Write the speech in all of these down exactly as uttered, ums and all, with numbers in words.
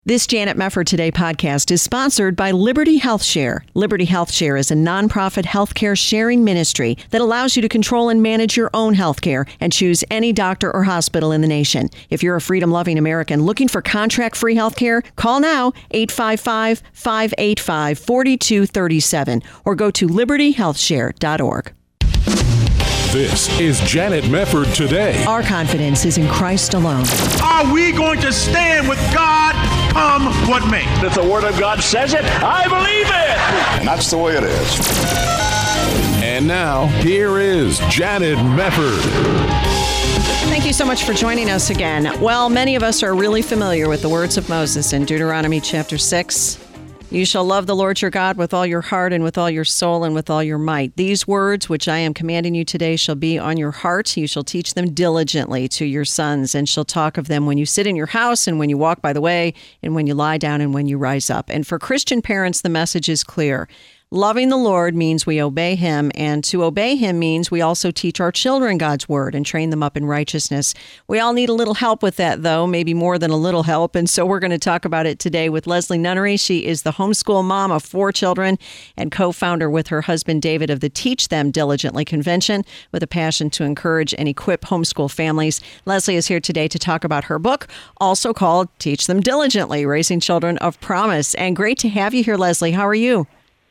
This Janet Mefford Today podcast is sponsored by Liberty Health Share. Liberty Health Share is a nonprofit healthcare sharing ministry that allows you to control and manage your own healthcare and choose any doctor or hospital in the nation. If you're a freedom-loving American looking for contract-free healthcare, call now eight five five, five eight five, four two three seven or go to liberty health share dot org. This is Janet Mefford Today. Our confidence is in Christ alone. Are we going to stand with God come what may? If the Word of God says it, I believe it. And that's the way it is. And now, here is Janet Mefford. Thank you so much for joining us again. Well, many of us are really familiar with the words of Moses in Deuteronomy chapter six. You shall love the Lord your God with all your heart and with all your soul and with all your might. These words, which I am commanding you today, shall be on your heart. You shall teach them diligently to your sons, and shall talk of them when you sit in your house and when you walk by the way and when you lie down and when you rise up. And for Christian parents, the message is clear. Loving the Lord means we obey him, and to obey him means we also teach our children God's word and train them up in righteousness. We all need a little help with that, though, maybe more than a little help, and so we're going to talk about it today with Leslie Nunnery. She is the homeschool mom of four children and co-founder with her husband David of the Teach Them Diligently Convention, with a passion to encourage and equip homeschool families. Leslie is here today to talk about her book, also called Teach Them Diligently, Raising Children of Promise. And great to have you here, Leslie. How are you?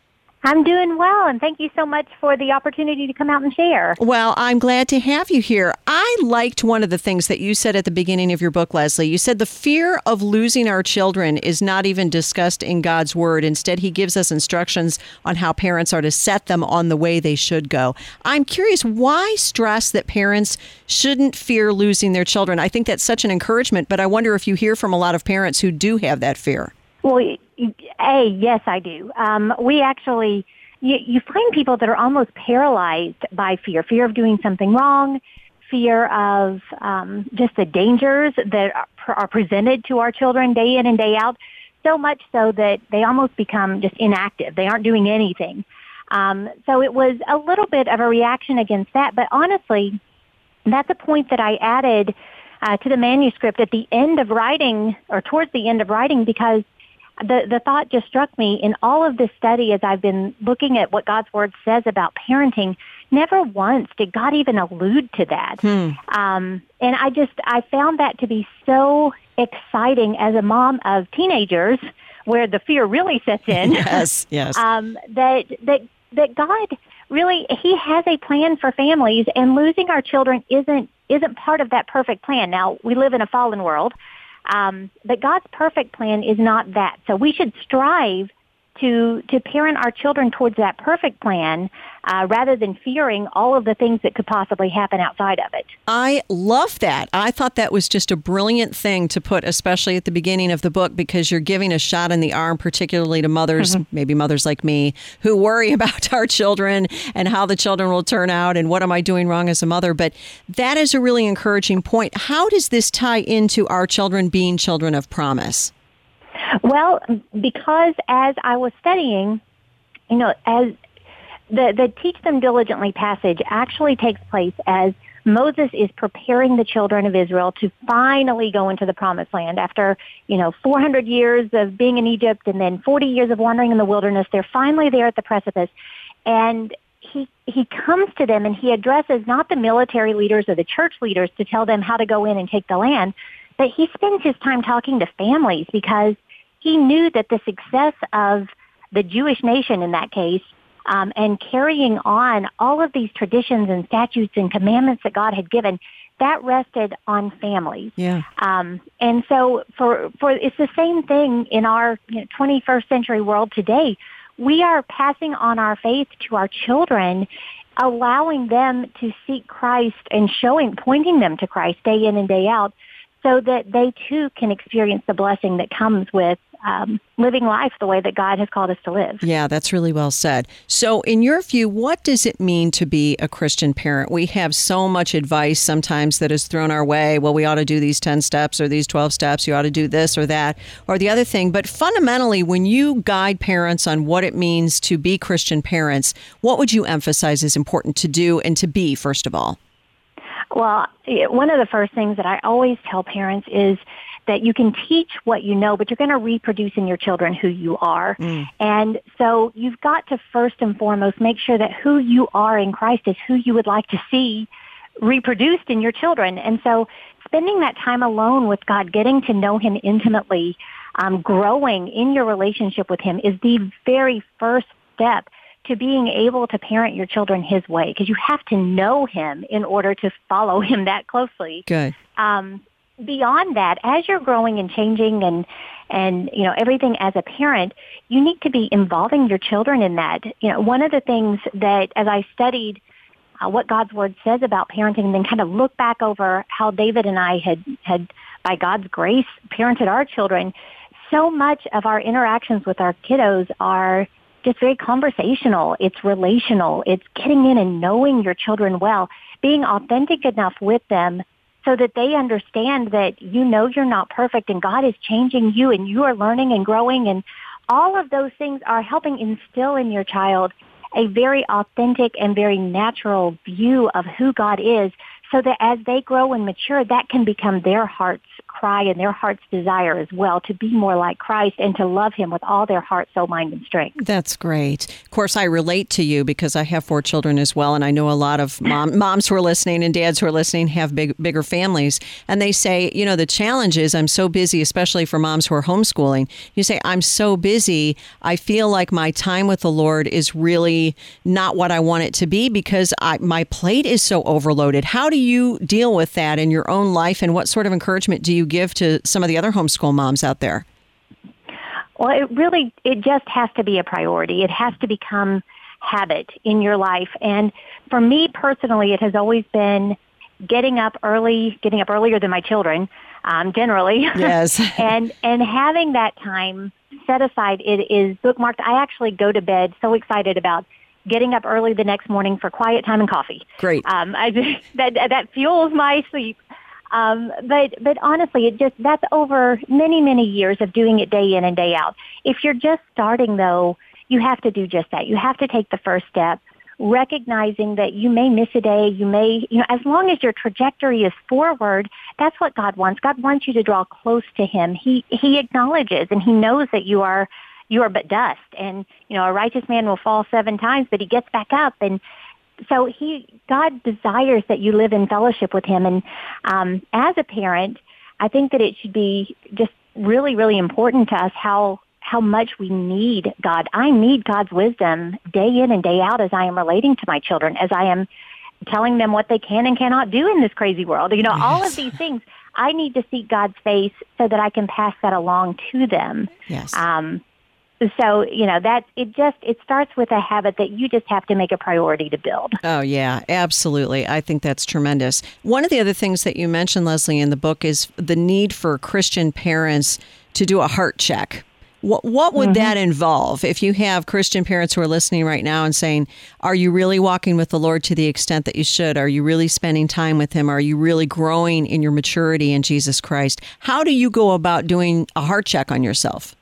I'm doing well, and thank you so much for the opportunity to come out and share. Well, I'm glad to have you here. I liked one of the things that you said at the beginning of your book, Leslie. You said the fear of losing our children is not even discussed in God's word. Instead, he gives us instructions on how parents are to set them on the way they should go. I'm curious, why stress that parents shouldn't fear losing their children? I think that's such an encouragement, but I wonder if you hear from a lot of parents who do have that fear. Well, A, yes, I do. Um, we actually, you, you find people that are almost paralyzed by fear, fear of doing something wrong, fear of um, just the dangers that are, are presented to our children day in and day out, so much so that they almost become just inactive. They aren't doing anything. Um, so it was a little bit of a reaction against that, but honestly, that's a point that I added uh, to the manuscript at the end of writing, or towards the end of writing, because The the thought just struck me in all of this study as I've been looking at what God's Word says about parenting. Never once did God even allude to that. Hmm. Um, and I just, I found that to be so exciting as a mom of teenagers, where the fear really sets in. Yes, yes. um, that, that, that God really, he has a plan for families, and losing our children isn't, isn't part of that perfect plan. Now, we live in a fallen world. Um, but God's perfect plan is not that. So we should strive to to parent our children towards that perfect plan uh, rather than fearing all of the things that could possibly happen outside of it. I love that. I thought that was just a brilliant thing to put, especially at the beginning of the book, because you're giving a shot in the arm, particularly to mothers, mm-hmm. maybe mothers like me, who worry about our children and how the children will turn out and what am I doing wrong as a mother. But that is a really encouraging point. How does this tie into our children being children of promise? Well, because as I was studying, you know, as the, the Teach Them Diligently passage actually takes place as Moses is preparing the children of Israel to finally go into the promised land after, you know, four hundred years of being in Egypt and then forty years of wandering in the wilderness. They're finally there at the precipice. And he, he comes to them and he addresses not the military leaders or the church leaders to tell them how to go in and take the land, but he spends his time talking to families, because he knew that the success of the Jewish nation in that case, um, and carrying on all of these traditions and statutes and commandments that God had given, that rested on families. Yeah. Um, and so for, for it's the same thing in our you know, twenty-first century world today. We are passing on our faith to our children, allowing them to seek Christ and showing, pointing them to Christ day in and day out, so that they too can experience the blessing that comes with um, living life the way that God has called us to live. Yeah, that's really well said. So in your view, what does it mean to be a Christian parent? We have so much advice sometimes that is thrown our way. Well, we ought to do these ten steps or these twelve steps. You ought to do this or that or the other thing. But fundamentally, when you guide parents on what it means to be Christian parents, what would you emphasize is important to do and to be, first of all? Well, one of the first things that I always tell parents is that you can teach what you know, but you're going to reproduce in your children who you are. Mm. And so you've got to first and foremost make sure that who you are in Christ is who you would like to see reproduced in your children. And so spending that time alone with God, getting to know him intimately, um, growing in your relationship with him is the very first step to being able to parent your children his way, because you have to know him in order to follow him that closely. Good. Um, beyond that, as you're growing and changing and, and, you know, everything as a parent, you need to be involving your children in that. You know, one of the things that, as I studied uh, what God's Word says about parenting and then kind of look back over how David and I had, had, by God's grace, parented our children, so much of our interactions with our kiddos are just very conversational. It's relational. It's getting in and knowing your children well, being authentic enough with them so that they understand that you know you're not perfect and God is changing you and you are learning and growing, and all of those things are helping instill in your child a very authentic and very natural view of who God is, so that as they grow and mature, that can become their heart's cry and their heart's desire as well, to be more like Christ and to love him with all their heart, soul, mind, and strength. That's great. Of course, I relate to you because I have four children as well, and I know a lot of mom, moms who are listening and dads who are listening have big, bigger families, and they say, you know, the challenge is I'm so busy, especially for moms who are homeschooling. You say, I'm so busy, I feel like my time with the Lord is really not what I want it to be because I, my plate is so overloaded. How do you deal with that in your own life, and what sort of encouragement do you give to some of the other homeschool moms out there? Well, it really, it just has to be a priority. It has to become habit in your life. And for me personally, it has always been getting up early, getting up earlier than my children, um, generally. Yes. and, and having that time set aside, it is bookmarked. I actually go to bed so excited about getting up early the next morning for quiet time and coffee. Great. Um, I just, that, that fuels my sleep. Um, but, but honestly, it just, that's over many, many years of doing it day in and day out. If you're just starting though, you have to do just that. You have to take the first step, recognizing that you may miss a day. You may, you know, as long as your trajectory is forward, that's what God wants. God wants you to draw close to him. He, he acknowledges and he knows that you are, you are but dust, and, you know, a righteous man will fall seven times, but he gets back up. And so he, God desires that you live in fellowship with him. And um, as a parent, I think that it should be just really, really important to us how how much we need God. I need God's wisdom day in and day out as I am relating to my children, as I am telling them what they can and cannot do in this crazy world. You know, yes. All of these things, I need to seek God's face so that I can pass that along to them. Yes. Um, So, you know, that it just, it starts with a habit that you just have to make a priority to build. Oh, yeah, absolutely. I think that's tremendous. One of the other things that you mentioned, Leslie, in the book is the need for Christian parents to do a heart check. What, what would mm-hmm. that involve if you have Christian parents who are listening right now and saying, are you really walking with the Lord to the extent that you should? Are you really spending time with him? Are you really growing in your maturity in Jesus Christ? How do you go about doing a heart check on yourself?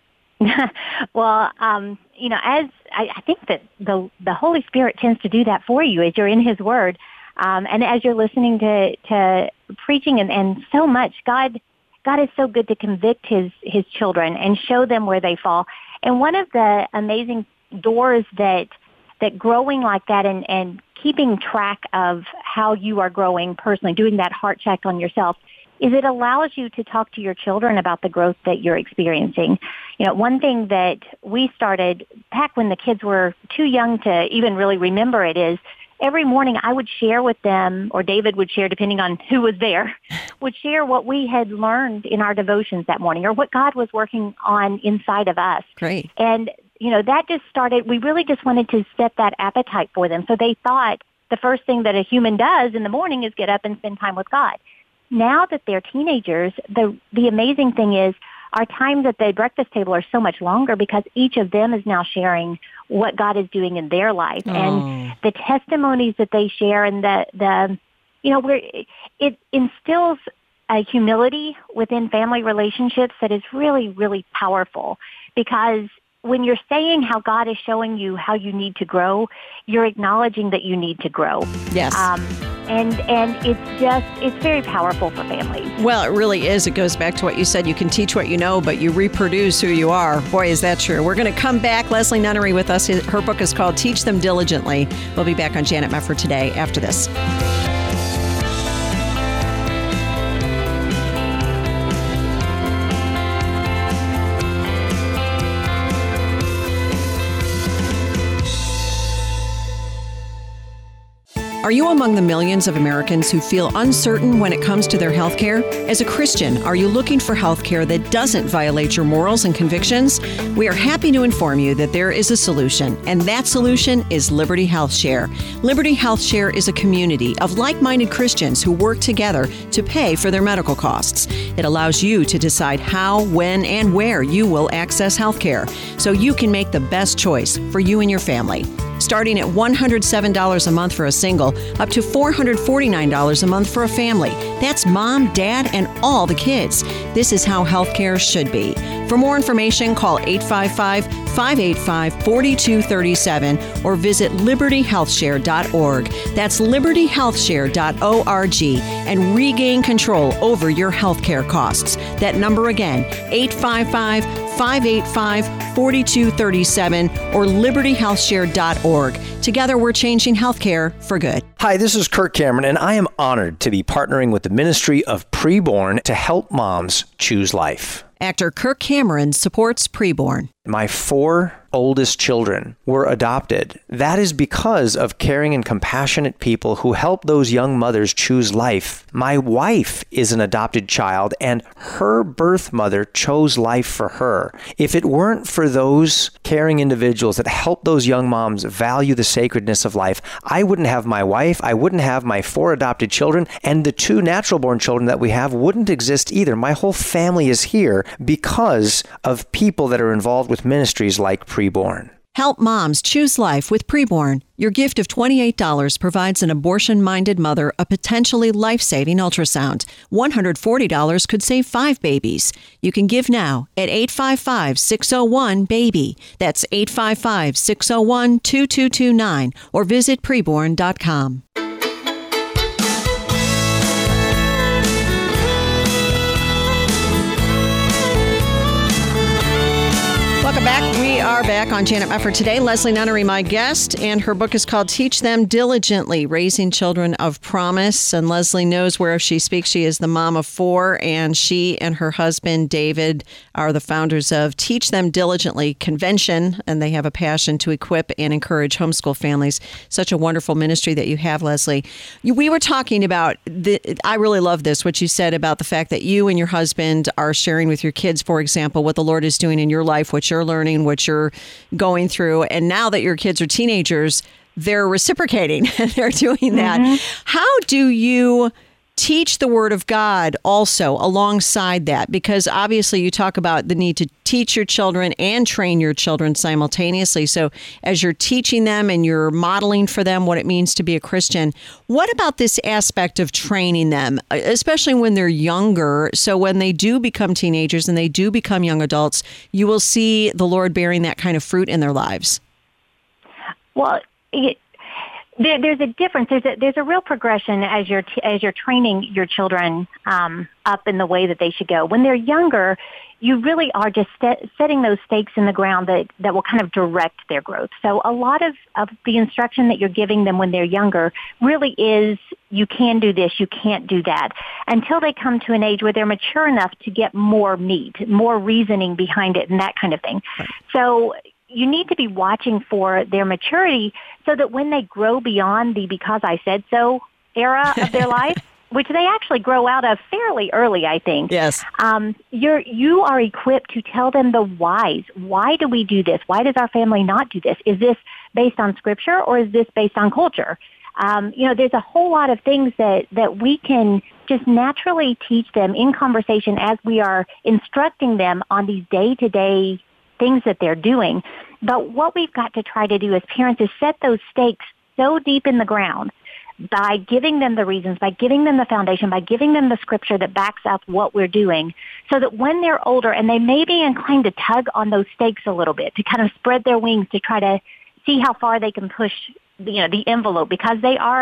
Well, um, you know, as I, I think that the the Holy Spirit tends to do that for you as you're in his word. Um, and as you're listening to, to preaching and, and so much, God God is so good to convict his, his children and show them where they fall. And one of the amazing doors that that growing like that and, and keeping track of how you are growing personally, doing that heart check on yourself, is it allows you to talk to your children about the growth that you're experiencing. You know, one thing that we started back when the kids were too young to even really remember it is every morning I would share with them, or David would share, depending on who was there, would share what we had learned in our devotions that morning or what God was working on inside of us. Great. And, you know, that just started, we really just wanted to set that appetite for them. So they thought the first thing that a human does in the morning is get up and spend time with God. Now that they're teenagers, the the amazing thing is our times at the breakfast table are so much longer because each of them is now sharing what God is doing in their life. Oh. And the testimonies that they share and the, the you know, where it instills a humility within family relationships that is really, really powerful, because when you're saying how God is showing you how you need to grow, you're acknowledging that you need to grow. Yes. Um, And and it's just, it's very powerful for families. Well, it really is. It goes back to what you said. You can teach what you know, but you reproduce who you are. Boy, is that true. We're going to come back. Leslie Nunnery with us. Her book is called Teach Them Diligently. We'll be back on Janet Mefford today after this. Are you among the millions of Americans who feel uncertain when it comes to their health care? As a Christian, are you looking for health care that doesn't violate your morals and convictions? We are happy to inform you that there is a solution, and that solution is Liberty Health Share. Liberty Health Share is a community of like-minded Christians who work together to pay for their medical costs. It allows you to decide how, when, and where you will access health care, so you can make the best choice for you and your family. Starting at one hundred seven dollars a month for a single, up to four hundred forty-nine dollars a month for a family. That's mom, dad, and all the kids. This is how healthcare should be. For more information, call eight five five, five eight five, four two three seven or visit liberty health share dot org. That's liberty health share dot org and regain control over your healthcare costs. That number again, eight five five, five eight five, four two three seven or liberty health share dot org. Together, we're changing healthcare for good. Hi, this is Kirk Cameron, and I am honored to be partnering with the Ministry of Preborn to help moms choose life. Actor Kirk Cameron supports Preborn. My four oldest children were adopted. That is because of caring and compassionate people who help those young mothers choose life. My wife is an adopted child, and her birth mother chose life for her. If it weren't for those caring individuals that help those young moms value the sacredness of life, I wouldn't have my wife, I wouldn't have my four adopted children, and the two natural-born children that we have wouldn't exist either. My whole family is here because of people that are involved with ministries like Preborn. Help moms choose life with Preborn. Your gift of twenty-eight dollars provides an abortion-minded mother a potentially life-saving ultrasound. one hundred forty dollars could save five babies. You can give now at eight five five, six zero one, BABY. That's eight five five, six zero one, two two two nine or visit preborn dot com. Welcome back. We are back on Janet Mefford today. Leslie Nunnery, my guest, and her book is called Teach Them Diligently, Raising Children of Promise. And Leslie knows where she speaks. She is the mom of four, and she and her husband, David, are the founders of Teach Them Diligently Convention, and they have a passion to equip and encourage homeschool families. Such a wonderful ministry that you have, Leslie. We were talking about, the, I really love this, what you said about the fact that you and your husband are sharing with your kids, for example, what the Lord is doing in your life, what you're learning, what you're going through. And now that your kids are teenagers, they're reciprocating. They're doing that. Mm-hmm. How do you teach the Word of God also alongside that? Because obviously you talk about the need to teach your children and train your children simultaneously. So as you're teaching them and you're modeling for them what it means to be a Christian, what about this aspect of training them, especially when they're younger? So when they do become teenagers and they do become young adults, you will see the Lord bearing that kind of fruit in their lives. Well, it, There, there's a difference. There's a, there's a real progression as you're t- as you're training your children um, up in the way that they should go. When they're younger, you really are just set, setting those stakes in the ground that, that will kind of direct their growth. So a lot of, of the instruction that you're giving them when they're younger really is, you can do this, you can't do that, until they come to an age where they're mature enough to get more meat, more reasoning behind it, and that kind of thing. So you need to be watching for their maturity so that when they grow beyond the because I said so era of their life, which they actually grow out of fairly early, I think. Yes. Um, you're, you are equipped to tell them the whys. Why do we do this? Why does our family not do this? Is this based on Scripture or is this based on culture? Um, you know, there's a whole lot of things that, that we can just naturally teach them in conversation as we are instructing them on these day-to-day things that they're doing. But what we've got to try to do as parents is set those stakes so deep in the ground by giving them the reasons, by giving them the foundation, by giving them the Scripture that backs up what we're doing, so that when they're older and they may be inclined to tug on those stakes a little bit, to kind of spread their wings to try to see how far they can push, you know, the envelope, because they are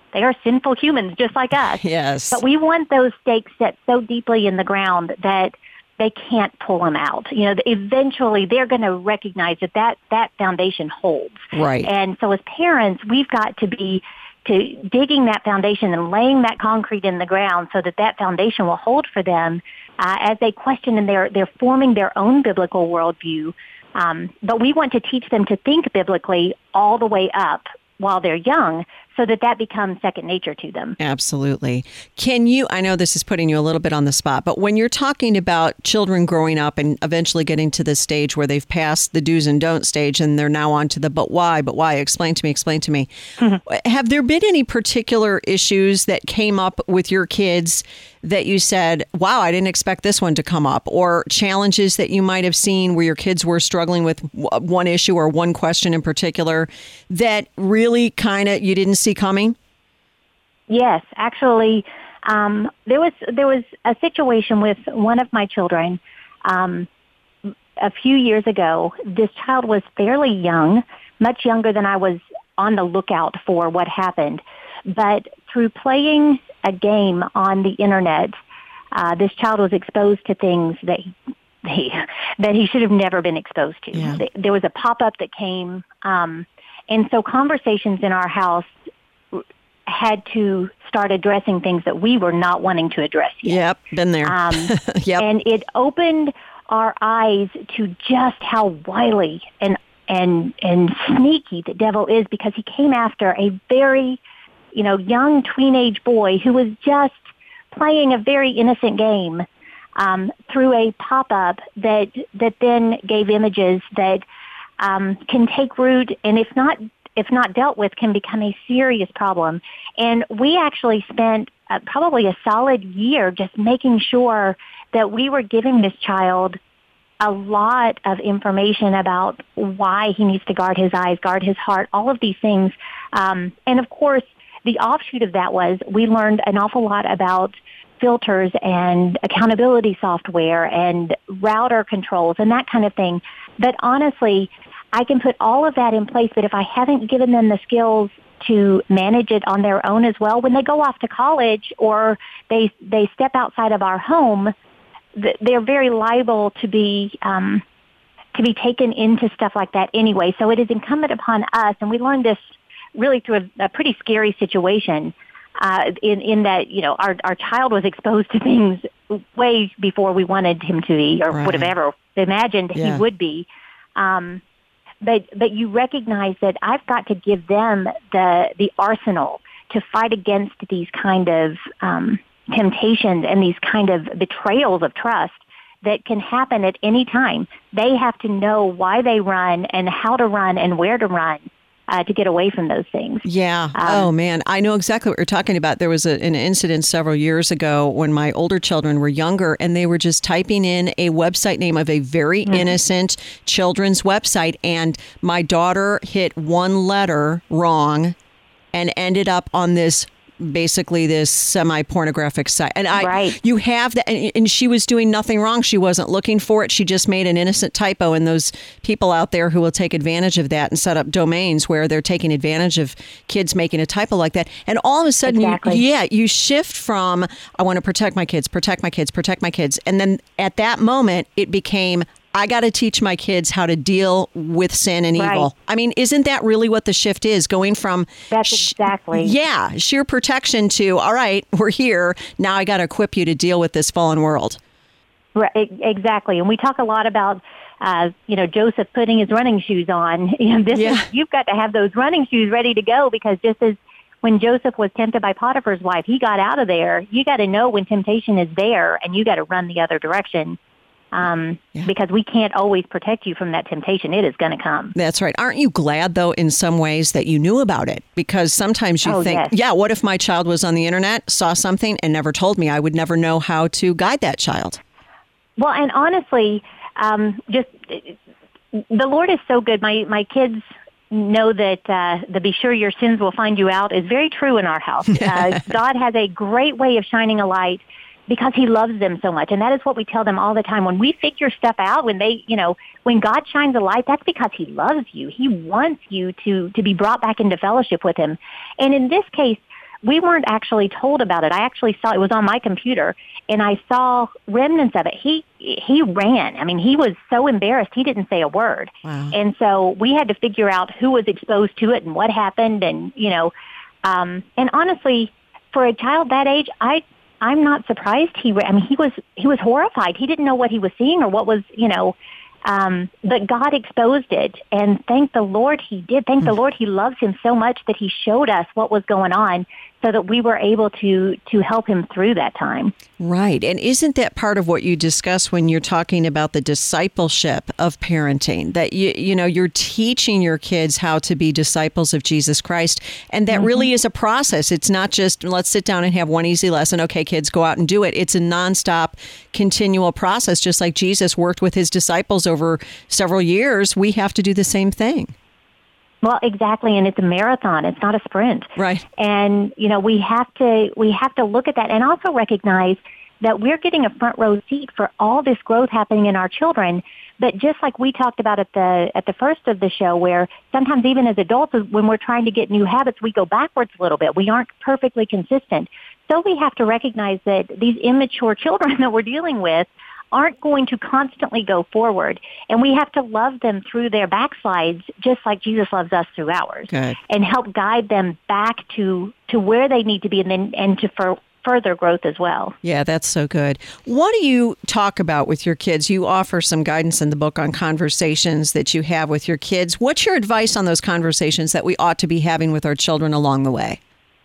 They are sinful humans just like us. Yes. But we want those stakes set so deeply in the ground that they can't pull them out. You know, eventually they're going to recognize that, that that foundation holds. Right. And so as parents, we've got to be to digging that foundation and laying that concrete in the ground so that that foundation will hold for them uh, as they question and they're, they're forming their own biblical worldview. Um, but we want to teach them to think biblically all the way up while they're young so that that becomes second nature to them. Absolutely. Can you, I know this is putting you a little bit on the spot, but when you're talking about children growing up and eventually getting to the stage where they've passed the do's and don'ts stage and they're now on to the but why, but why, explain to me, explain to me. Mm-hmm. Have there been any particular issues that came up with your kids that you said, wow, I didn't expect this one to come up, or challenges that you might have seen where your kids were struggling with one issue or one question in particular that really kind of you didn't see coming? Yes, actually, um, there was there was a situation with one of my children um, a few years ago. This child was fairly young, much younger than I was on the lookout for what happened. But through playing a game on the internet, uh, this child was exposed to things that he, he that he should have never been exposed to. Yeah. There was a pop-up that came, um, and so conversations in our house had to start addressing things that we were not wanting to address yet. Yep, been there. Um, yep. And it opened our eyes to just how wily and and and sneaky the devil is, because he came after a very, you know, young teenage boy who was just playing a very innocent game um, through a pop-up that that then gave images that um, can take root, and if not if not dealt with, can become a serious problem. And we actually spent uh, probably a solid year just making sure that we were giving this child a lot of information about why he needs to guard his eyes, guard his heart, all of these things. Um, and of course, the offshoot of that was we learned an awful lot about filters and accountability software and router controls and that kind of thing. But honestly, I can put all of that in place, but if I haven't given them the skills to manage it on their own as well, when they go off to college or they they step outside of our home, they're very liable to be um, to be taken into stuff like that anyway. So it is incumbent upon us, and we learned this really through a, a pretty scary situation uh, in in that, you know, our our child was exposed to things way before we wanted him to be or right. would have ever imagined yeah. he would be. Um, But but you recognize that I've got to give them the the arsenal to fight against these kind of um, temptations and these kind of betrayals of trust that can happen at any time. They have to know why they run and how to run and where to run uh, to get away from those things. Yeah. Um, oh, man. I know exactly what you're talking about. There was a, an incident several years ago when my older children were younger, and they were just typing in a website name of a very mm-hmm. innocent children's website. And my daughter hit one letter wrong and ended up on this basically this semi-pornographic site. And I, right. you have that, and, and she was doing nothing wrong. She wasn't looking for it. She just made an innocent typo. And those people out there who will take advantage of that and set up domains where they're taking advantage of kids making a typo like that. And all of a sudden, exactly. you, yeah, you shift from, I want to protect my kids, protect my kids, protect my kids. And then at that moment, it became, I got to teach my kids how to deal with sin and right. evil. I mean, isn't that really what the shift is? Going from That's exactly. Sh- yeah, sheer protection to, all right, we're here. Now I got to equip you to deal with this fallen world. Right, exactly. And we talk a lot about, uh, you know, Joseph putting his running shoes on. You know, this Yeah. is, you've got to have those running shoes ready to go, because just as when Joseph was tempted by Potiphar's wife, he got out of there. You got to know when temptation is there, and you got to run the other direction. Um, yeah. Because we can't always protect you from that temptation. It is going to come. That's right. Aren't you glad, though, in some ways that you knew about it? Because sometimes you oh, think, yes. yeah, what if my child was on the internet, saw something, and never told me? I would never know how to guide that child. Well, and honestly, um, just the Lord is so good. My my kids know that uh, the "be sure your sins will find you out" is very true in our house. Uh, God has a great way of shining a light, because he loves them so much. And that is what we tell them all the time. When we figure stuff out, when they, you know, when God shines a light, that's because he loves you. He wants you to, to be brought back into fellowship with him. And in this case, we weren't actually told about it. I actually saw, it was on my computer, and I saw remnants of it. He he ran. I mean, he was so embarrassed, he didn't say a word. Wow. And so we had to figure out who was exposed to it and what happened. And, you know, um, and honestly, for a child that age, I, I'm not surprised he ran. I mean, he was, he was horrified. He didn't know what he was seeing or what was, you know, Um, but God exposed it, and thank the Lord he did. Thank the Lord he loves him so much that he showed us what was going on so that we were able to to help him through that time. Right. And isn't that part of what you discuss when you're talking about the discipleship of parenting? That, you you know, you're teaching your kids how to be disciples of Jesus Christ. And that mm-hmm. really is a process. It's not just, let's sit down and have one easy lesson. Okay, kids, go out and do it. It's a nonstop, continual process. Just like Jesus worked with his disciples over several years, we have to do the same thing. Well, exactly, and it's a marathon. It's not a sprint. Right. And, you know, we have to we have to look at that and also recognize that we're getting a front row seat for all this growth happening in our children. But just like we talked about at the at the first of the show, where sometimes even as adults, when we're trying to get new habits, we go backwards a little bit. We aren't perfectly consistent. So we have to recognize that these immature children that we're dealing with aren't going to constantly go forward. And we have to love them through their backslides, just like Jesus loves us through ours. Good. And help guide them back to, to where they need to be, and then and to for further growth as well. Yeah, that's so good. What do you talk about with your kids? You offer some guidance in the book on conversations that you have with your kids. What's your advice on those conversations that we ought to be having with our children along the way?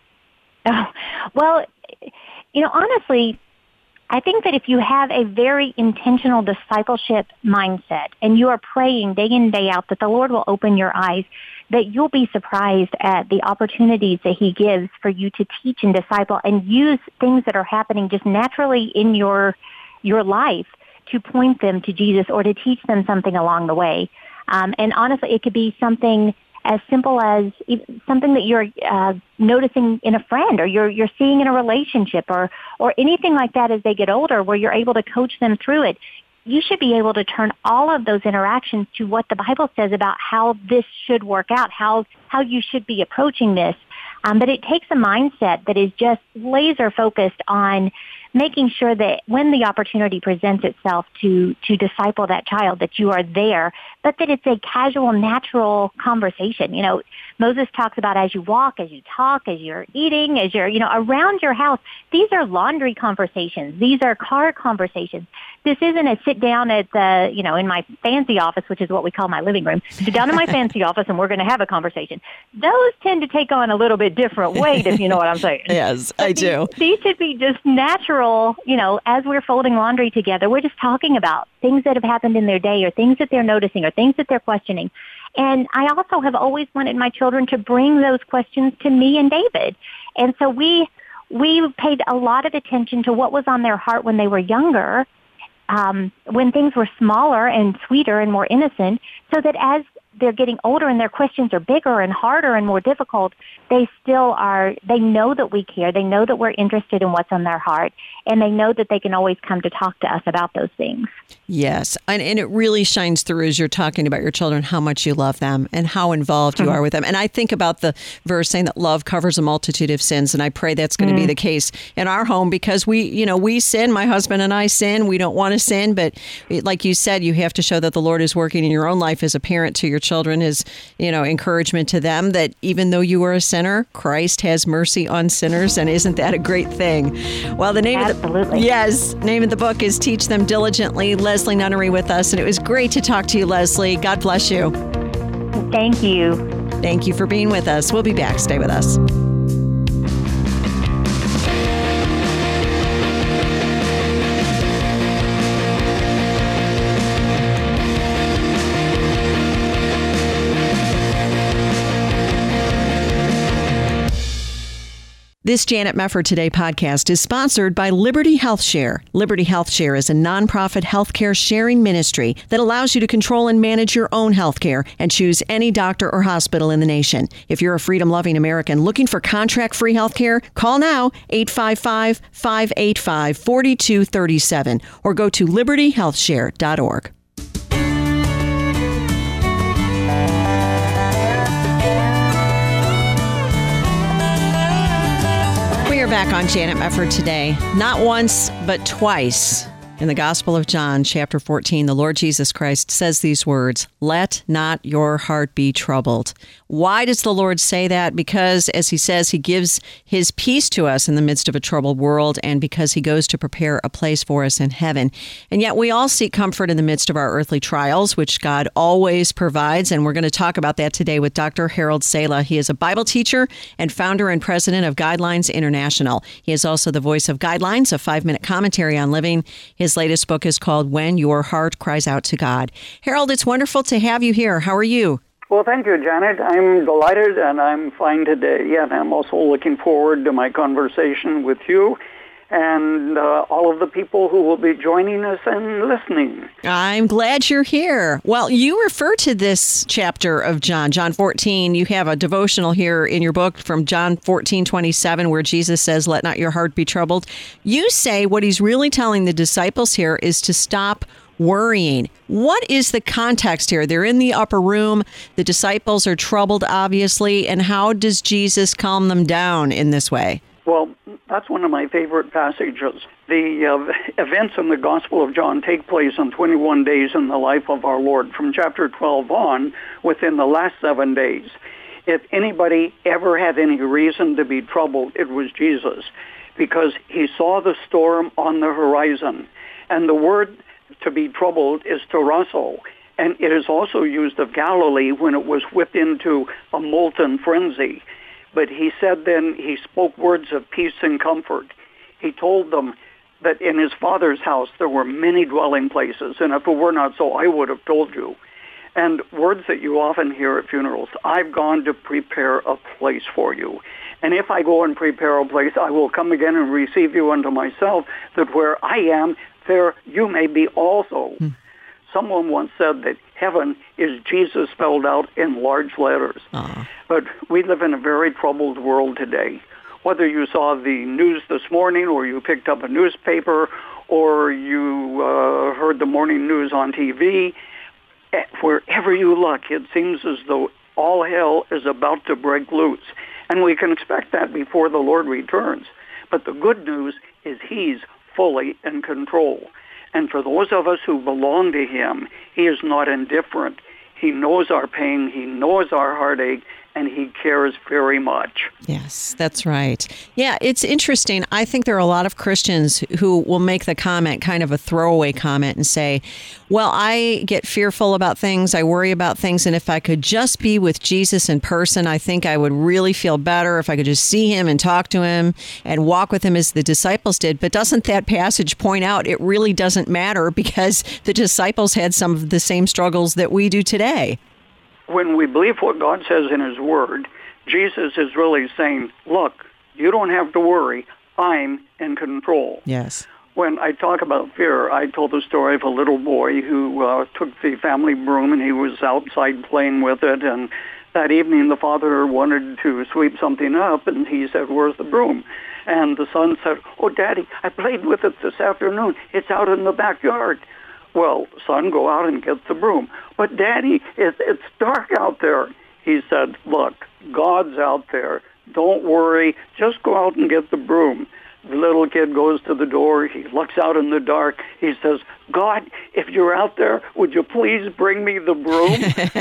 Oh, well, you know, honestly, I think that if you have a very intentional discipleship mindset and you are praying day in, day out that the Lord will open your eyes, that you'll be surprised at the opportunities that he gives for you to teach and disciple and use things that are happening just naturally in your your life to point them to Jesus or to teach them something along the way. Um, and honestly, it could be something as simple as something that you're uh, noticing in a friend, or you're you're seeing in a relationship, or or anything like that as they get older, where you're able to coach them through it. You should be able to turn all of those interactions to what the Bible says about how this should work out, how how you should be approaching this. Um, but it takes a mindset that is just laser focused on making sure that when the opportunity presents itself to to disciple that child, that you are there, but that it's a casual, natural conversation. You know, Moses talks about as you walk, as you talk, as you're eating, as you're, you know, around your house. These are laundry conversations. These are car conversations. This isn't a sit down at the, you know, in my fancy office, which is what we call my living room. Sit down in my fancy office and we're going to have a conversation. Those tend to take on a little bit different weight, if you know what I'm saying. Yes, but I these, do. These should be just natural, you know, as we're folding laundry together, we're just talking about things that have happened in their day, or things that they're noticing, or things that they're questioning. And I also have always wanted my children to bring those questions to me and David. And so we we paid a lot of attention to what was on their heart when they were younger, um, when things were smaller and sweeter and more innocent, so that as they're getting older and their questions are bigger and harder and more difficult, they still are, they know that we care. They know that we're interested in what's on their heart, and they know that they can always come to talk to us about those things. Yes. And, and it really shines through as you're talking about your children, how much you love them and how involved you mm-hmm. are with them. And I think about the verse saying that love covers a multitude of sins. And I pray that's going to mm-hmm. be the case in our home, because we, you know, we sin. My husband and I sin. We don't want to sin. But like you said, you have to show that the Lord is working in your own life as a parent to your children, is, you know, encouragement to them that even though you are a sinner, Christ has mercy on sinners. And isn't that a great thing? Well, the name Absolutely. of the yes, name of the book is Teach Them Diligently. Leslie Nunnery with us, and it was great to talk to you, Leslie. God bless you. Thank you. Thank you for being with us. We'll be back. Stay with us. This Janet Mefford Today podcast is sponsored by Liberty Health Share. Liberty Health Share is a nonprofit healthcare sharing ministry that allows you to control and manage your own healthcare and choose any doctor or hospital in the nation. If you're a freedom-loving American looking for contract-free healthcare, call now eight five five, five eight five, four two three seven or go to liberty health share dot org. back on Janet Mefford today. Not once, but twice. In the Gospel of John, chapter fourteen, the Lord Jesus Christ says these words, "Let not your heart be troubled." Why does the Lord say that? Because, as he says, he gives his peace to us in the midst of a troubled world, and because he goes to prepare a place for us in heaven. And yet we all seek comfort in the midst of our earthly trials, which God always provides. And we're going to talk about that today with Doctor Harold Sala. He is a Bible teacher and founder and president of Guidelines International. He is also the voice of Guidelines, a five-minute commentary on living. His latest book is called When Your Heart Cries Out to God. Harold, it's wonderful to have you here. How are you? Well, thank you, Janet. I'm delighted and I'm fine today. And I'm also looking forward to my conversation with you and uh, all of the people who will be joining us and listening. I'm glad you're here. Well, you refer to this chapter of John, John fourteen. You have a devotional here in your book from John fourteen twenty-seven, where Jesus says, "Let not your heart be troubled." You say what he's really telling the disciples here is to stop worrying. What is the context here? They're in the upper room. The disciples are troubled, obviously. And how does Jesus calm them down in this way? Well, that's one of my favorite passages. The uh, events in the Gospel of John take place in twenty-one days in the life of our Lord. From chapter twelve on, within the last seven days. If anybody ever had any reason to be troubled, it was Jesus, because he saw the storm on the horizon. And the word to be troubled is tarasso, and it is also used of Galilee when it was whipped into a molten frenzy. But he said then, he spoke words of peace and comfort. He told them that in his Father's house there were many dwelling places, and if it were not so, I would have told you. And words that you often hear at funerals, "I've gone to prepare a place for you. And if I go and prepare a place, I will come again and receive you unto myself, that where I am, there you may be also." Hmm. Someone once said that heaven is Jesus spelled out in large letters. Uh-huh. But we live in a very troubled world today. Whether you saw the news this morning, or you picked up a newspaper, or you uh, heard the morning news on T V, wherever you look, it seems as though all hell is about to break loose. And we can expect that before the Lord returns. But the good news is he's fully in control. And for those of us who belong to him, he is not indifferent. He knows our pain, he knows our heartache, and he cares very much. Yes, that's right. Yeah, it's interesting. I think there are a lot of Christians who will make the comment, kind of a throwaway comment, and say, well, I get fearful about things, I worry about things, and if I could just be with Jesus in person, I think I would really feel better if I could just see him and talk to him and walk with him as the disciples did. But doesn't that passage point out it really doesn't matter, because the disciples had some of the same struggles that we do today? When we believe what God says in his word, Jesus is really saying, look, you don't have to worry. I'm in control. Yes. When I talk about fear, I told the story of a little boy who uh, took the family broom and he was outside playing with it. And that evening, the father wanted to sweep something up, and he said, "Where's the broom?" And the son said, "Oh, Daddy, I played with it this afternoon. It's out in the backyard." "Well, son, go out and get the broom." "But Daddy, it, it's dark out there." He said, "Look, God's out there. Don't worry. Just go out and get the broom." The little kid goes to the door. He looks out in the dark. He says, "God, if you're out there, would you please bring me the broom?"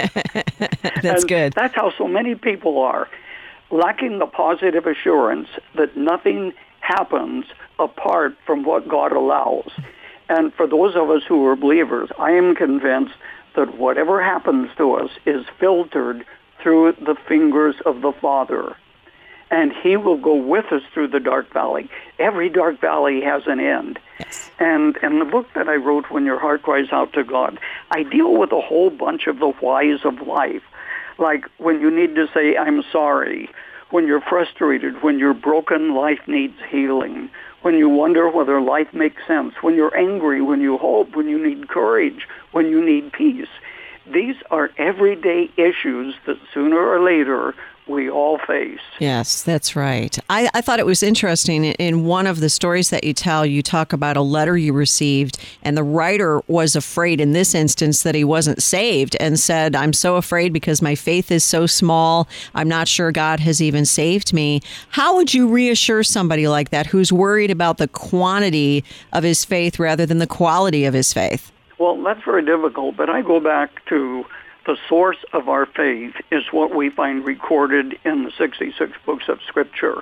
That's and good. That's how so many people are, lacking the positive assurance that nothing happens apart from what God allows. And for those of us who are believers, I am convinced that whatever happens to us is filtered through the fingers of the Father. And he will go with us through the dark valley. Every dark valley has an end. Yes. And in the book that I wrote, When Your Heart Cries Out to God, I deal with a whole bunch of the whys of life. Like when you need to say, "I'm sorry." When you're frustrated, when you're broken, life needs healing. When you wonder whether life makes sense, when you're angry, when you hope, when you need courage, when you need peace. These are everyday issues that sooner or later we all face. Yes, that's right. I, I thought it was interesting. In one of the stories that you tell, you talk about a letter you received, and the writer was afraid in this instance that he wasn't saved and said, I'm so afraid because my faith is so small. I'm not sure God has even saved me. How would you reassure somebody like that who's worried about the quantity of his faith rather than the quality of his faith? Well, that's very difficult, but I go back to the source of our faith is what we find recorded in the sixty-six books of Scripture.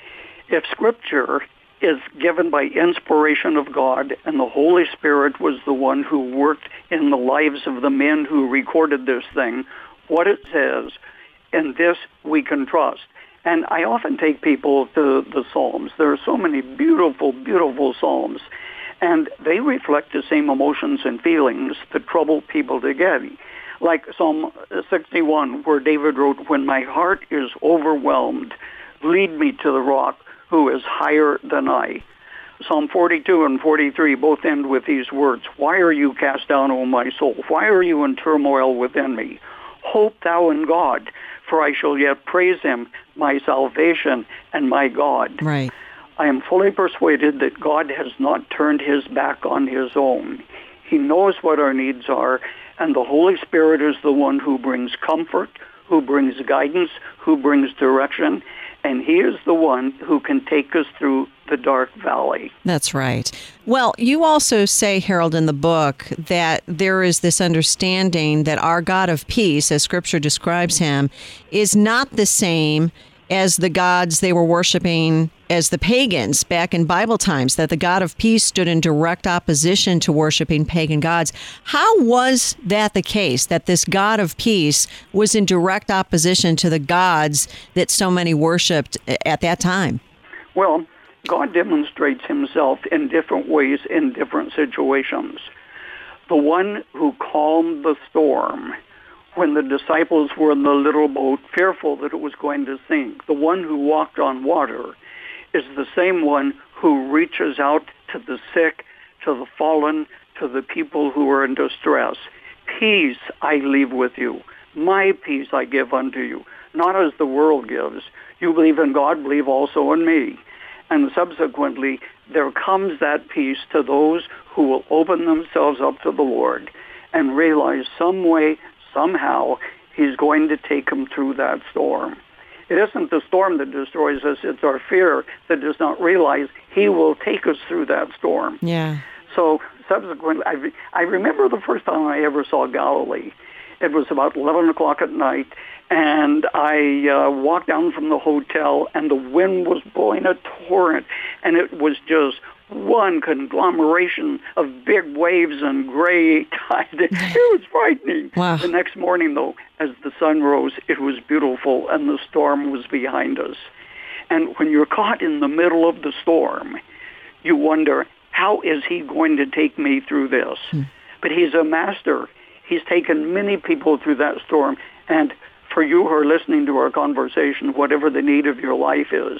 If Scripture is given by inspiration of God and the Holy Spirit was the one who worked in the lives of the men who recorded this thing, what it says, in this we can trust. And I often take people to the Psalms. There are so many beautiful, beautiful Psalms, and they reflect the same emotions and feelings that trouble people today. Like Psalm sixty-one, where David wrote, when my heart is overwhelmed, lead me to the rock who is higher than I. Psalm forty-two and forty-three both end with these words, why are you cast down, O my soul? Why are you in turmoil within me? Hope thou in God, for I shall yet praise him, my salvation and my God. Right. I am fully persuaded that God has not turned his back on his own. He knows what our needs are, and the Holy Spirit is the one who brings comfort, who brings guidance, who brings direction, and he is the one who can take us through the dark valley. That's right. Well, you also say, Harold, in the book that there is this understanding that our God of peace, as Scripture describes him, is not the same as the gods they were worshiping as the pagans back in Bible times, that the God of peace stood in direct opposition to worshiping pagan gods. How was that the case, that this God of peace was in direct opposition to the gods that so many worshipped at that time? Well, God demonstrates himself in different ways in different situations. The one who calmed the storm when the disciples were in the little boat, fearful that it was going to sink, the one who walked on water, is the same one who reaches out to the sick, to the fallen, to the people who are in distress. Peace I leave with you. My peace I give unto you, not as the world gives. You believe in God, believe also in me. And subsequently, there comes that peace to those who will open themselves up to the Lord and realize some way, somehow, he's going to take them through that storm. It isn't the storm that destroys us, it's our fear that does not realize he will take us through that storm. Yeah. So subsequently, I, I remember the first time I ever saw Galilee. It was about eleven o'clock at night, and I uh, walked down from the hotel, and the wind was blowing a torrent, and it was just one conglomeration of big waves and gray tide. It was frightening. Wow. The next morning, though, as the sun rose, it was beautiful, and the storm was behind us. And when you're caught in the middle of the storm, you wonder, how is he going to take me through this? Hmm. But he's a master. He's taken many people through that storm. And for you who are listening to our conversation, whatever the need of your life is,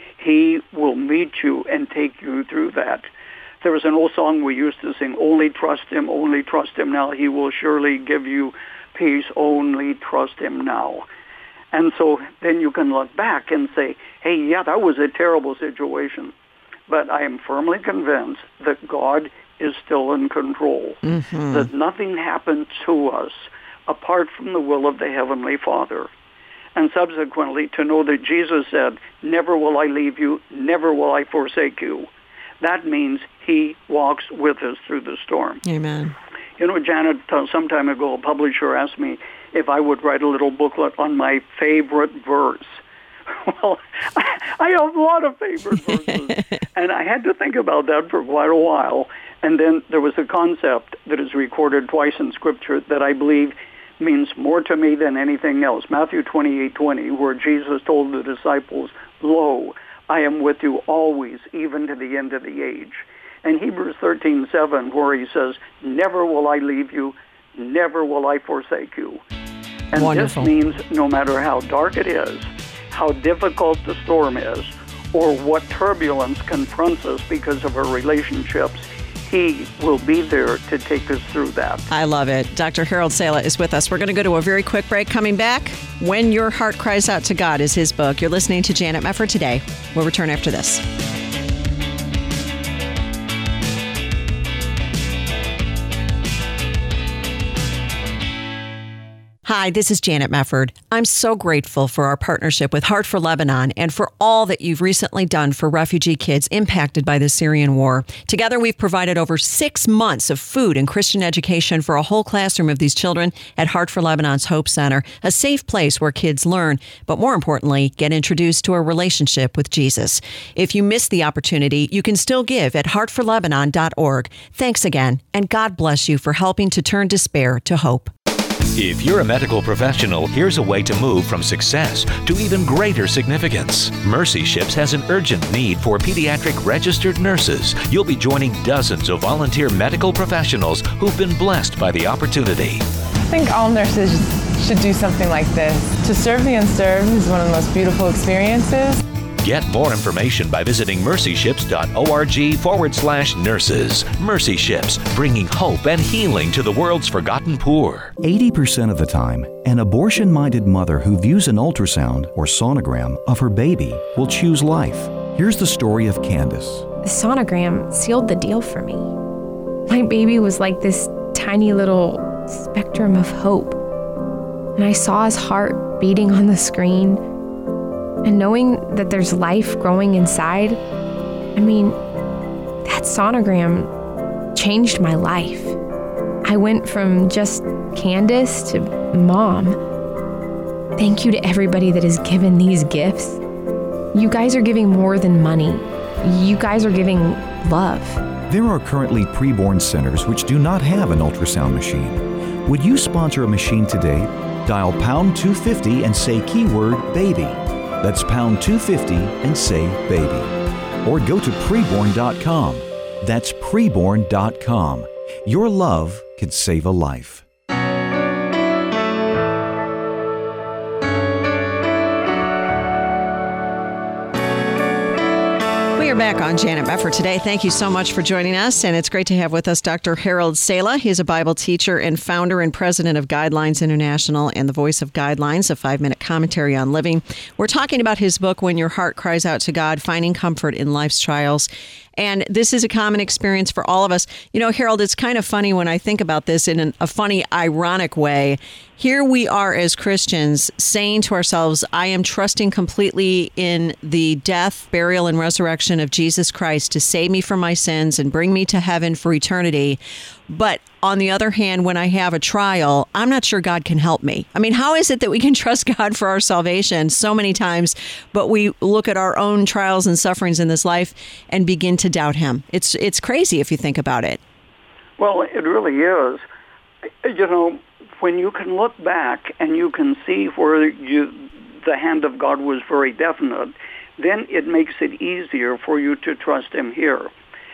he will meet you and take you through that. There was an old song we used to sing, only trust him, only trust him now. He will surely give you peace, only trust him now. And so then you can look back and say, hey, yeah, that was a terrible situation. But I am firmly convinced that God is still in control, mm-hmm. that nothing happened to us apart from the will of the Heavenly Father. And subsequently, to know that Jesus said, never will I leave you, never will I forsake you. That means he walks with us through the storm. Amen. You know, Janet, uh, some time ago, a publisher asked me if I would write a little booklet on my favorite verse. Well, I have a lot of favorite verses, and I had to think about that for quite a while. And then there was a concept that is recorded twice in Scripture that I believe means more to me than anything else. Matthew twenty-eight twenty, where Jesus told the disciples, lo, I am with you always, even to the end of the age. And Hebrews thirteen seven, where he says, never will I leave you, never will I forsake you. And Wonderful. This means no matter how dark it is, how difficult the storm is, or what turbulence confronts us because of our relationships, He will be there to take us through that. I love it. Doctor Harold Sala is with us. We're going to go to a very quick break. Coming back, When Your Heart Cries Out to God is his book. You're listening to Janet Mefford Today. We'll return after this. Hi, this is Janet Mefford. I'm so grateful for our partnership with Heart for Lebanon and for all that you've recently done for refugee kids impacted by the Syrian war. Together, we've provided over six months of food and Christian education for a whole classroom of these children at Heart for Lebanon's Hope Center, a safe place where kids learn, but more importantly, get introduced to a relationship with Jesus. If you missed the opportunity, you can still give at heart for lebanon dot org. Thanks again, and God bless you for helping to turn despair to hope. If you're a medical professional, here's a way to move from success to even greater significance. Mercy Ships has an urgent need for pediatric registered nurses. You'll be joining dozens of volunteer medical professionals who've been blessed by the opportunity. I think all nurses should do something like this. To serve the unserved is one of the most beautiful experiences. Get more information by visiting mercyships.org forward slash nurses. Mercy Ships, bringing hope and healing to the world's forgotten poor. eighty percent of the time, an abortion-minded mother who views an ultrasound or sonogram of her baby will choose life. Here's the story of Candace. The sonogram sealed the deal for me. My baby was like this tiny little spectrum of hope. And I saw his heart beating on the screen. And knowing that there's life growing inside, I mean, that sonogram changed my life. I went from just Candace to mom. Thank you to everybody that has given these gifts. You guys are giving more than money. You guys are giving love. There are currently preborn centers which do not have an ultrasound machine. Would you sponsor a machine today? Dial pound two fifty and say keyword baby. That's pound two fifty and say baby. Or go to preborn dot com. That's preborn dot com. Your love can save a life. We are back on Janet Mefford Today. Thank you so much for joining us, and it's great to have with us Doctor Harold Sala. He's a Bible teacher and founder and president of Guidelines International and the voice of Guidelines, a five-minute commentary on living. We're talking about his book, When Your Heart Cries Out to God, Finding Comfort in Life's Trials. And this is a common experience for all of us. You know, Harold, it's kind of funny when I think about this in an, a funny, ironic way. Here we are as Christians saying to ourselves, I am trusting completely in the death, burial, and resurrection of Jesus Christ to save me from my sins and bring me to heaven for eternity. But on the other hand, when I have a trial, I'm not sure God can help me. I mean, how is it that we can trust God for our salvation so many times, but we look at our own trials and sufferings in this life and begin to doubt him? It's it's crazy if you think about it. Well, it really is. You know, when you can look back and you can see where you, the hand of God was very definite, then it makes it easier for you to trust him here.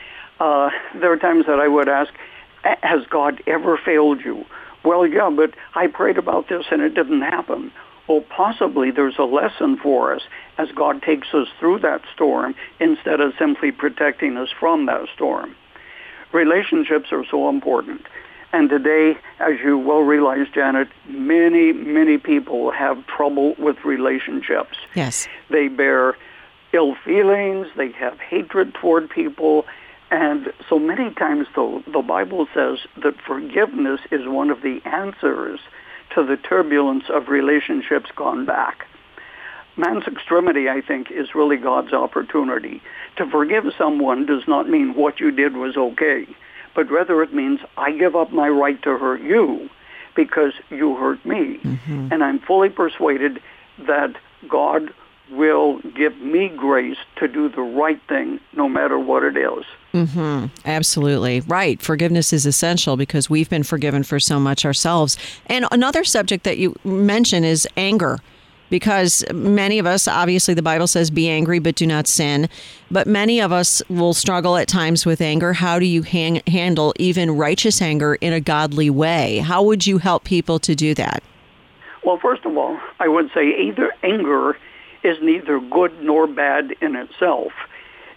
Uh, there are times that I would ask, has God ever failed you? Well, yeah, but I prayed about this and it didn't happen. Well, possibly there's a lesson for us as God takes us through that storm instead of simply protecting us from that storm. Relationships are so important. And today, as you well realize, Janet, many, many people have trouble with relationships. Yes. They bear ill feelings. They have hatred toward people. And so many times, though, the Bible says that forgiveness is one of the answers to the turbulence of relationships gone back. Man's extremity, I think, is really God's opportunity. To forgive someone does not mean what you did was okay, but rather it means I give up my right to hurt you because you hurt me. Mm-hmm. And I'm fully persuaded that God will give me grace to do the right thing no matter what it is. Mm-hmm. Absolutely. Right. Forgiveness is essential because we've been forgiven for so much ourselves. And another subject that you mention is anger. Because many of us, obviously the Bible says, be angry, but do not sin. But many of us will struggle at times with anger. How do you hang, handle even righteous anger in a godly way? How would you help people to do that? Well, first of all, I would say either anger is neither good nor bad in itself.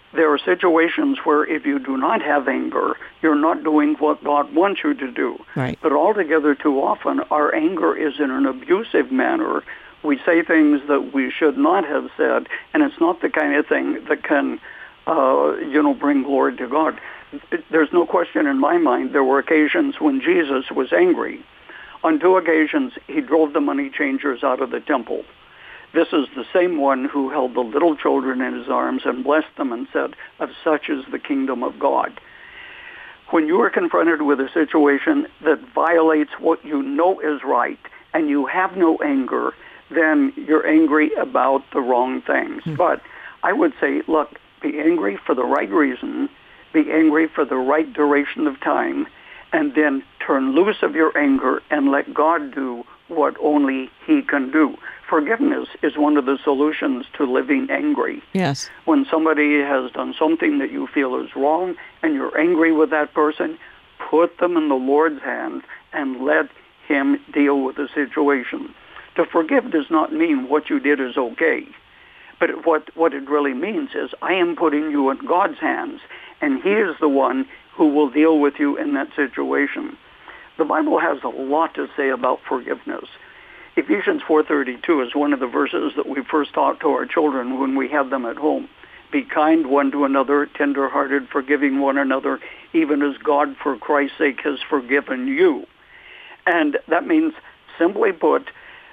there are situations where if you do not have anger, you're not doing what God wants you to do. Right. But altogether too often, our anger is in an abusive manner. We say things that we should not have said, and it's not the kind of thing that can, uh, you know, bring glory to God. There's no question in my mind there were occasions when Jesus was angry. On two occasions, he drove the money changers out of the temple. This is the same one who held the little children in his arms and blessed them and said, "Of such is the kingdom of God." When you are confronted with a situation that violates what you know is right and you have no anger, then you're angry about the wrong things. Mm. But I would say, look, be angry for the right reason, be angry for the right duration of time, and then turn loose of your anger and let God do what only he can do. Forgiveness is one of the solutions to living angry. Yes. When somebody has done something that you feel is wrong and you're angry with that person, put them in the Lord's hands and let him deal with the situation. To forgive does not mean what you did is okay. But what, what it really means is I am putting you in God's hands, and he is the one who will deal with you in that situation. The Bible has a lot to say about forgiveness. Ephesians four thirty-two is one of the verses that we first taught to our children when we had them at home. Be kind one to another, tender-hearted, forgiving one another, even as God for Christ's sake has forgiven you. And that means, simply put,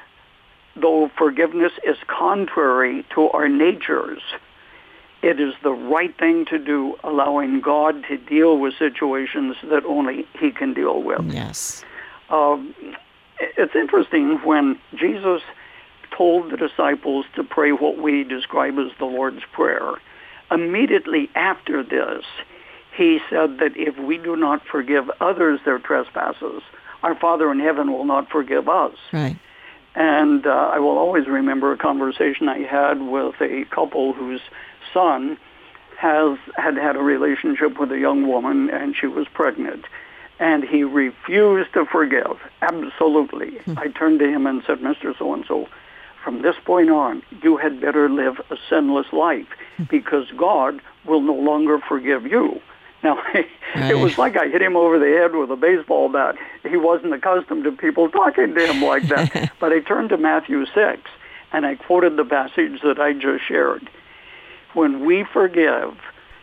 though forgiveness is contrary to our natures, it is the right thing to do, allowing God to deal with situations that only he can deal with. Yes. Um, it's interesting when Jesus told the disciples to pray what we describe as the Lord's Prayer. Immediately after this, he said that if we do not forgive others their trespasses, our Father in heaven will not forgive us. Right. And uh, I will always remember a conversation I had with a couple whose son has had had a relationship with a young woman, and she was pregnant. And he refused to forgive, absolutely. Hmm. I turned to him and said, "Mister So-and-so, from this point on, you had better live a sinless life, because God will no longer forgive you." Now, it was like I hit him over the head with a baseball bat. He wasn't accustomed to people talking to him like that. But I turned to Matthew six, and I quoted the passage that I just shared. When we forgive,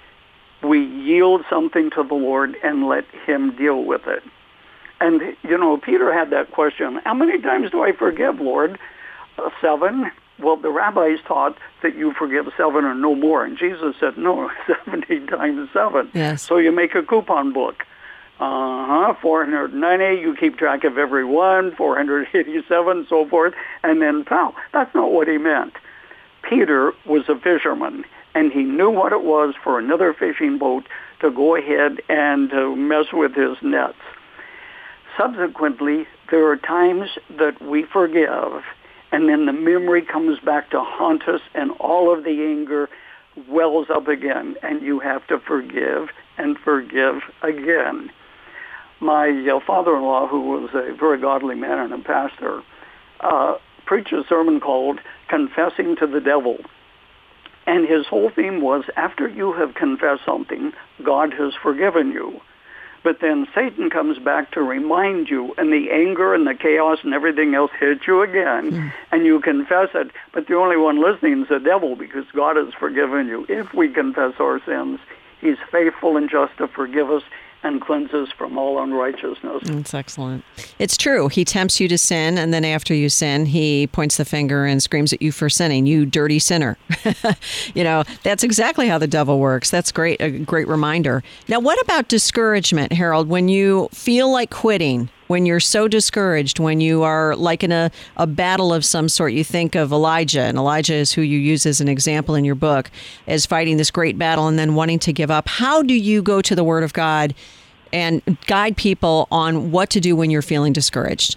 we yield something to the Lord and let him deal with it. And, you know, Peter had that question, how many times do I forgive, Lord? Uh, seven? Well, the rabbis taught that you forgive seven or no more. And Jesus said, no, seventy times seven. Yes. So you make a coupon book. Uh-huh, four hundred ninety, you keep track of every one, four hundred eighty-seven, so forth, and then, pow. That's not what he meant. Peter was a fisherman, and he knew what it was for another fishing boat to go ahead and uh, mess with his nets. Subsequently, there are times that we forgive, and then the memory comes back to haunt us, and all of the anger wells up again, and you have to forgive and forgive again. My uh, father-in-law, who was a very godly man and a pastor, uh, preached a sermon called Confessing to the Devil. And his whole theme was, after you have confessed something, God has forgiven you. But then Satan comes back to remind you, and the anger and the chaos and everything else hits you again, mm. and you confess it. But the only one listening is the devil, because God has forgiven you. If we confess our sins, he's faithful and just to forgive us and cleanse us from all unrighteousness. That's excellent. It's true. He tempts you to sin, and then after you sin, he points the finger and screams at you for sinning. You dirty sinner. You know, that's exactly how the devil works. That's great. A great reminder. Now, what about discouragement, Harold? When you feel like quitting, when you're so discouraged, when you are like in a, a battle of some sort, you think of Elijah, and Elijah is who you use as an example in your book, as fighting this great battle and then wanting to give up. How do you go to the Word of God and guide people on what to do when you're feeling discouraged?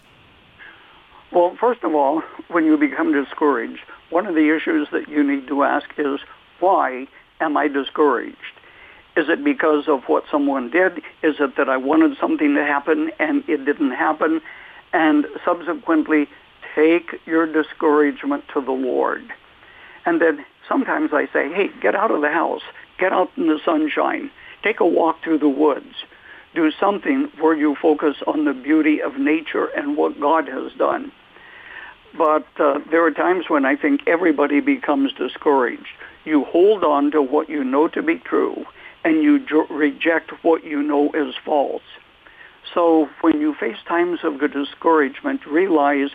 Well, first of all, when you become discouraged, one of the issues that you need to ask is, why am I discouraged? Is it because of what someone did? Is it that I wanted something to happen and it didn't happen? And subsequently, take your discouragement to the Lord. And then sometimes I say, hey, get out of the house. Get out in the sunshine. Take a walk through the woods. Do something where you focus on the beauty of nature and what God has done. But uh, there are times when I think everybody becomes discouraged. You hold on to what you know to be true, and you jo- reject what you know is false. So when you face times of discouragement, realize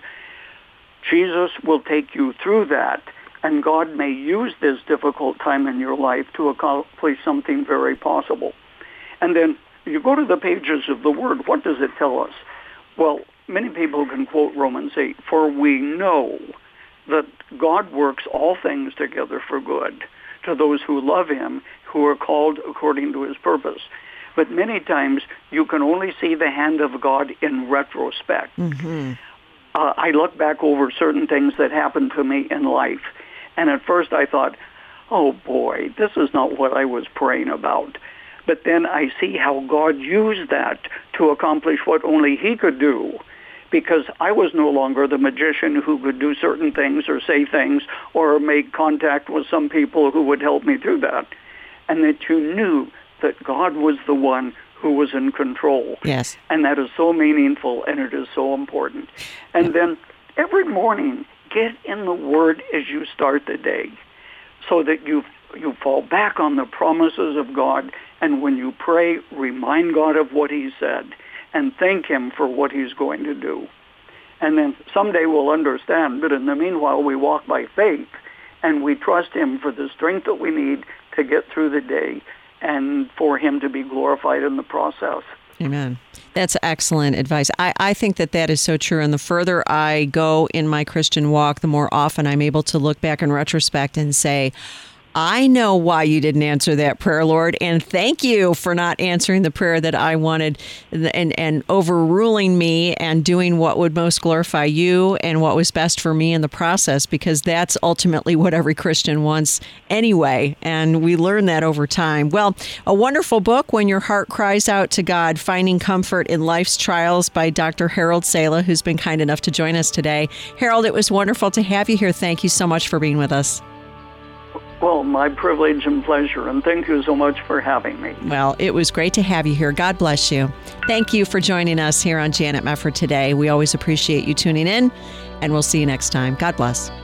Jesus will take you through that, and God may use this difficult time in your life to accomplish something very possible. And then you go to the pages of the Word. What does it tell us? Well, many people can quote Romans eight, for we know that God works all things together for good to those who love him, who are called according to his purpose. But many times you can only see the hand of God in retrospect. Mm-hmm. Uh, I look back over certain things that happened to me in life, and at first I thought, oh boy, this is not what I was praying about. But then I see how God used that to accomplish what only he could do, because I was no longer the magician who could do certain things or say things or make contact with some people who would help me through that. And that you knew that God was the one who was in control. Yes. And that is so meaningful, and it is so important. And yeah. then every morning, get in the Word as you start the day so that you you fall back on the promises of God. And when you pray, remind God of what he said and thank him for what he's going to do. And then someday we'll understand, but in the meanwhile, we walk by faith and we trust him for the strength that we need to get through the day and for him to be glorified in the process. Amen. That's excellent advice. I, I think that that is so true. And the further I go in my Christian walk, the more often I'm able to look back in retrospect and say, I know why you didn't answer that prayer, Lord, and thank you for not answering the prayer that I wanted and, and overruling me and doing what would most glorify you and what was best for me in the process, because that's ultimately what every Christian wants anyway, and we learn that over time. Well, a wonderful book, When Your Heart Cries Out to God, Finding Comfort in Life's Trials by Doctor Harold Sala, who's been kind enough to join us today. Harold, it was wonderful to have you here. Thank you so much for being with us. Well, my privilege and pleasure, and thank you so much for having me. Well, it was great to have you here. God bless you. Thank you for joining us here on Janet Mefford today. We always appreciate you tuning in, and we'll see you next time. God bless.